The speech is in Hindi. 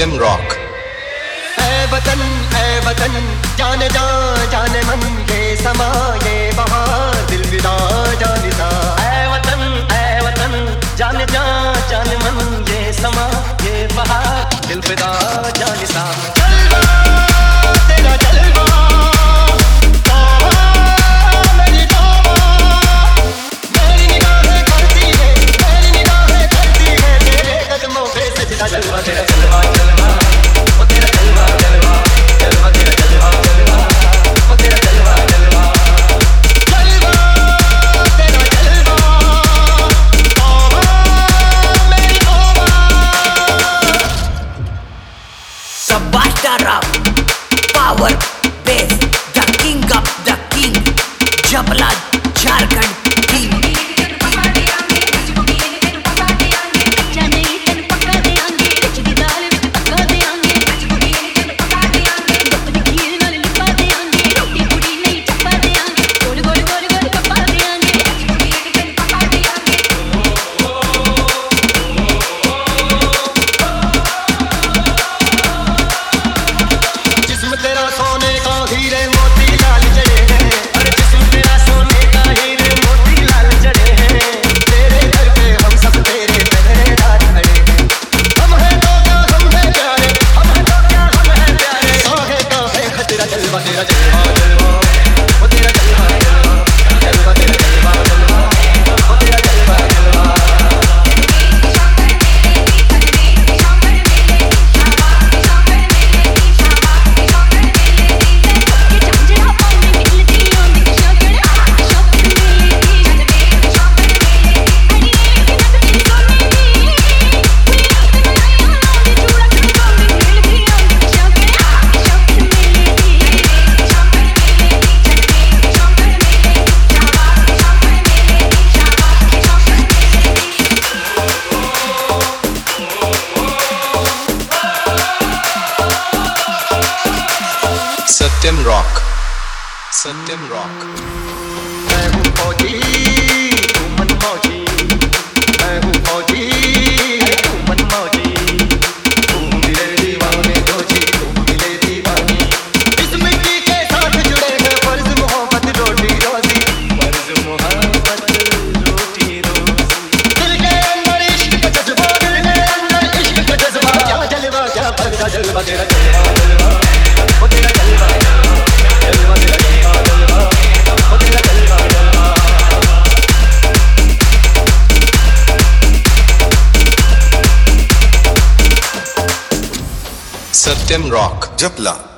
सत्यम रॉक। ऐ वतन जाने जा जाने मन, ये समा ये बहार दिल विदा जानिसा। ऐ वतन जाने जा जाने मन, ये समा ये बहार दिल विदा जानिसा। जलवा तेरा जलवा, मेरी निगाहें करती है, मेरी निगाहें करती है तेरे कदमों पे सजदा। जलवा तेरा जलवा जलवा, ओ तेरा जलवा जलवा, जलवा तेरा जलवा जलवा, ओ तेरा जलवा जलवा, जलवा तेरा जलवा, तौबा मेरी तौबा। Subastar of power base, the king of the king, Jabla Jharkhand king. Satyam rock, Satyam rock. मैं हूँ फौजी तू मनमौजी, मैं हूँ फौजी तू मनमौजी। तुम मिले दीवाने दोजी, तुम मिले दीवानी। इस मिट्टी के साथ जुड़े हैं फर्ज मोहब्बत रोटी रोजी, फर्ज मोहब्बत रोटी रोजी। दिल के अंदर इश्क का जज्बा, दिल के अंदर इश्क का जज्बा। क्या जलवा क्या पर्दा जलवा तेरा जलवा जलवा, ओ तेरा जलवा जलवा, जलवा तेरा जलवा जलवा, ओ तेरा जलवा जलवा। सत्यम रॉक, जपला।